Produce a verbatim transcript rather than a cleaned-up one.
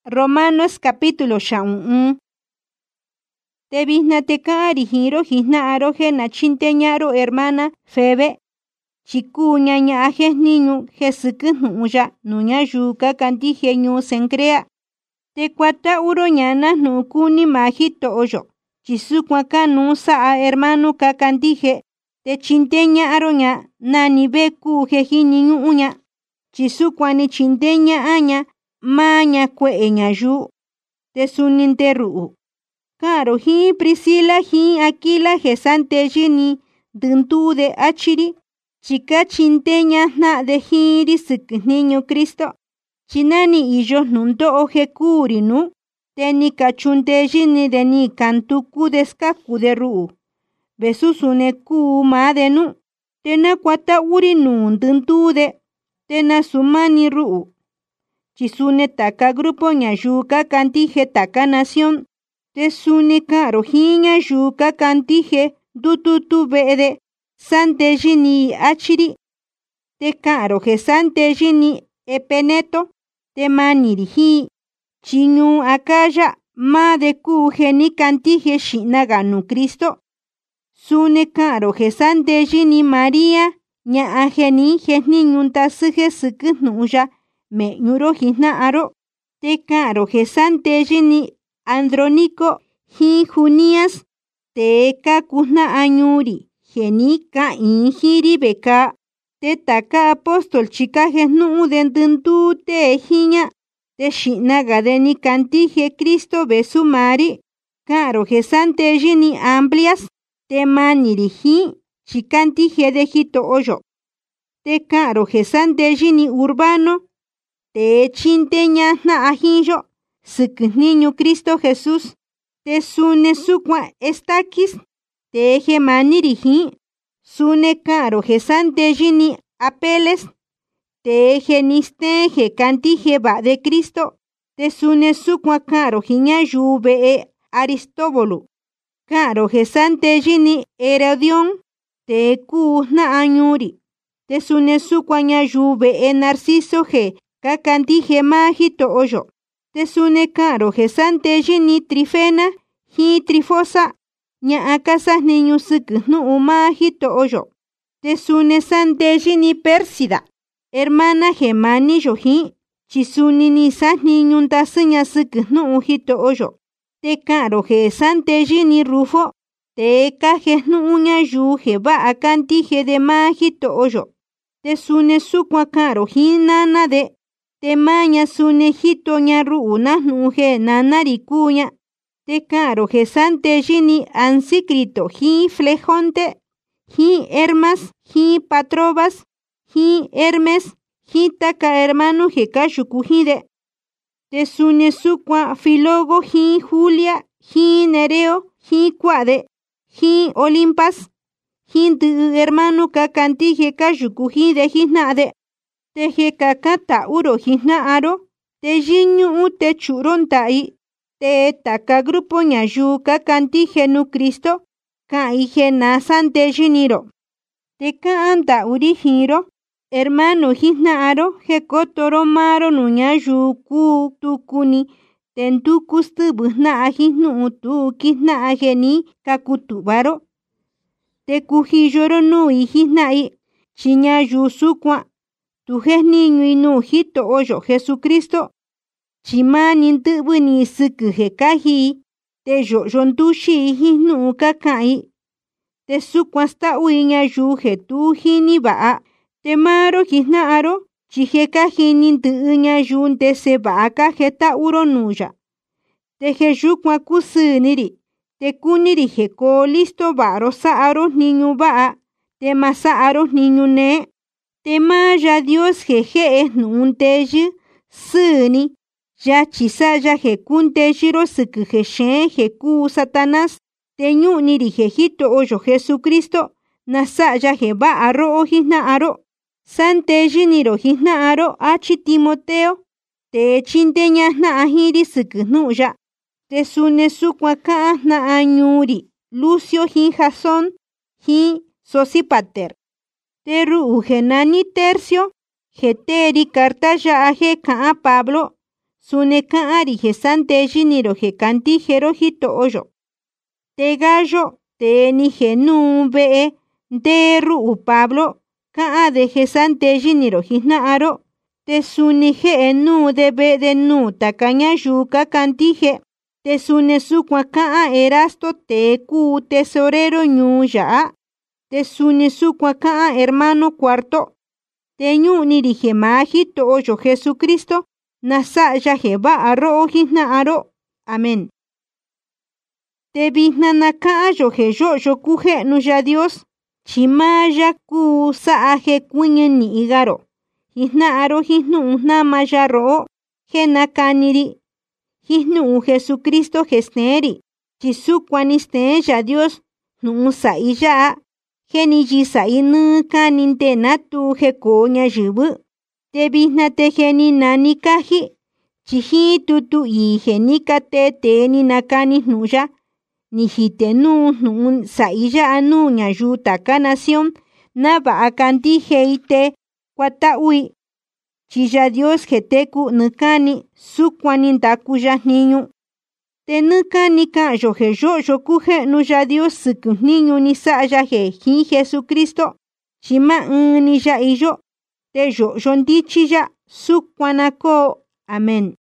Romanos capítulo xa'un. Te vijna te ka'ari jiro jijna'aro je nachinteña'ro hermana Febe. Chikuña ña'a jesniñu je sɨkɨ jnu'un ya nuu ñayuú ka kandije ñuu Cencrea. Te kuata'uro ñana jnu'un kuni maa Jito'oyo, chi sukuan kanuu sa'a hermanu ka kandije, te chinteña'aro ña nani ve kuu je jiniñu'u ña, chi sukuan ni chinteña'a ña maa ña kue'e ñayuú. Te suni nte ru'u ka'anro jiin Priscila jiin Aquila je santeyɨni ndɨnduude achiri, chi ka chinteña jna'de jiinri sɨkɨ jniñu Kristo, chi nani iyo jnundo'o je kuuri nuu, te ni ka chundeyɨni‑de ni ka nduku‑de skaku‑de ru'u, vesu suni kuu maa‑de nuu, te nakuata'uri nuu ndɨnduude, te nasu mani ru'u, chi suni taka grupo ñayuú ka kandije taka nación, te suni ka'anro jiin ñayuú ka kandije ndututu ve'e‑de santeyɨni achiri. Te ka'anro je santeyɨni Epeneto, te mani‑ri jiin, chi ñuu Acaya maa‑de kuu je ni kandije xi'naga nuu Kristo. Suni ka'anro je santeyɨni María, ña'a je ni jejniñu ndasɨ je sɨkɨ jnu'un ya me'ñu‑ro jijna'aro. Te ka'anro je santeyɨni Andrónico jiin Junías, tee ka kuu jna'a ñuu‑ri je ni ka'in jiin‑ri vekaa. Te taka apóstol chi ka jejnu'u‑de ndɨnduu tee jiin ña, te xi'naga‑de ni kandije Kristo vesu maa‑ri. Ka'anro je santeyɨni Amplias, te mani‑ri jiin, chi kandije‑de Jito'oyo. Te ka'anro je santeyɨni Urbano, tee chinteña jna'a jiin‑yo sɨkɨ jniñu Kristo Jesús. Te suni sukuan Estaquis, tee je mani‑ri jiin. Suni ka'anro je santeyɨni Apeles, tee je ni steen je kandije va'a‑de Kristo. Te suni sukuan ka'anro jin ñayuú ve'e Aristóbulu. Ka'anro je santeyɨni Herodión, tee kuu jna'a ñuu‑ri. Te suni sukuan ñayuú ve'e Narciso je ka kandije maa Jito'oyo. Te suni ka'anro je santeyɨni Trifena jiin Trifosa, ña'a ka sajniñu sɨkɨ jnu'un maa Jito'oyo. Te suni santeyɨni Pérsida, hermana je mani‑yo jiin, chi suni ni sajniñu ndasɨ ña sɨkɨ jnu'un Jito'oyo. Te ka'anro je santeyɨni Rufo, tee ka jejnu'u ñayuú je va'a kandije‑de maa Jito'oyo. Te suni sukuan ka'anro jiin nana‑de, te maa ña suni jito ña ru'u najnu'un je nana‑ri kuu ña. Te ka'anro je santeyɨni Asíncrito jiin Flegonte, jiin Hermas jiin Patrobas, jiin Hermes jiin taka hermanu je ka yuku jiin‑de. Te suni sukuan Filógo jiin Julia jiin Nereo jiin kua'a‑de, jiin Olimpas jiin ndɨ'ɨ hermanu ka kandije ka yuku jiin‑de jijna'a‑de. Te je kakan ta'u‑ro jijna'aro, te yɨñu'u te chu'u‑ro nda'i. Te taka grupo ñayuú ka kandije nuu Kristo ka'in je na santeyɨni‑ro. Te ka'an nda'u‑ri jiin‑ro, hermanu jijna'aro, je koto‑ro maa‑ro nuu ñayuú kuu tuku‑ni te nduku stɨvɨ jna'a jiin jnu'un tuu kijna'a je ni ka kutu'va‑ro. Te kujiyo‑ro nuu‑i jijna'i, chi ñayuú sukuan tu jejniñui nuu Jito'oyo Jesucristo, chi maa‑ni ndɨ'vɨ‑ni sɨkɨ je kaji‑i, te yo'yo nduxi‑i jiin jnu'un ka ka'an‑i. Te sukuan sta'u‑i ñayuú je tu jini va'a. Te maa‑ro jijna'aro, chi je ka jini ndɨ'ɨ ñayuú ndese va'a ka jeta'u‑ro nuu ya. Te je yukuan kusɨɨ‑ni‑ri, te kuni‑ri je koo listo va'a‑ro sa'a‑ro jniñu va'a, te ma sa'a‑ro jniñu nee. Te maa Yá Dios je je'e jnu'un ndeyɨ sɨɨ‑ni, yachi sa'a‑ya je kundeyɨ‑ro sɨkɨ je xeen je kuu Satanás. Te ñu'ni‑ri je Jito'oyo Jesucristo na sa'a‑ya je va'a ro'o jijna'aro. Santeyɨni‑ro jijna'aro achi Timoteo, tee chinteña jna'a jiin‑ri sɨkɨ jnu'un ya. Te suni sukuan ka'an jna'a ñuu‑ri Lucio jiin Jasón jiin Sosípater. Te ru'u je nani Tercio, je tee‑ri carta ya'a je ka'an Pablo, suni ka'ari je santeyiniro je kantijero jito'oyo. Te gallo te ni je nuu ve'e nte ru'u Pablo ka'an de je santeyiniro jitna'aro, te suni je'e nuu de ve'e nuu taka ñayuu ka kantije. Te suni sukuan ka'an Erasto te kuu tesorero ñuu ya'a. Te suni sukuan ka'an hermano Cuarto. Te ñu'niri je maa jito'oyo Jesucristo nasa'ya je va'a ro'o jitna'aro. Amén. Te vijna na ka'anyo je yo'yo kuje'nu Yá Dios, chi maa ya kuu sa'a je kuiñi ni'igaro jitna'aro jitnu'u jnama ya ro'o je nakaniri jitnu'u Jesucristo je steeri, chi sukuan ni steen Yá Dios nu'u sa'i ya'a je ni yisa'i nɨɨ kani nte natu je koo ñayɨvɨ. Te vijna te je ni nani kaji, chi jin tutu ii je ni katee tee ni nakani jnu'u ya ni jite nuu jnu'u sa'i ya'a nuu ñayuu taka nación nava'a kantijei te kuata'ui, chi Yá Dios je teku nɨkani sukuan ni ndaku ya jniñu. Te nɨkani ka'anyo je yo'yo kuje'nu Yá Dios sɨkɨ jniñu ni sa'a ya je jin Jesucristo, chi maa ɨɨn ni ya iyo, te yo'yo ndichi ya sukuan na koo. Amén.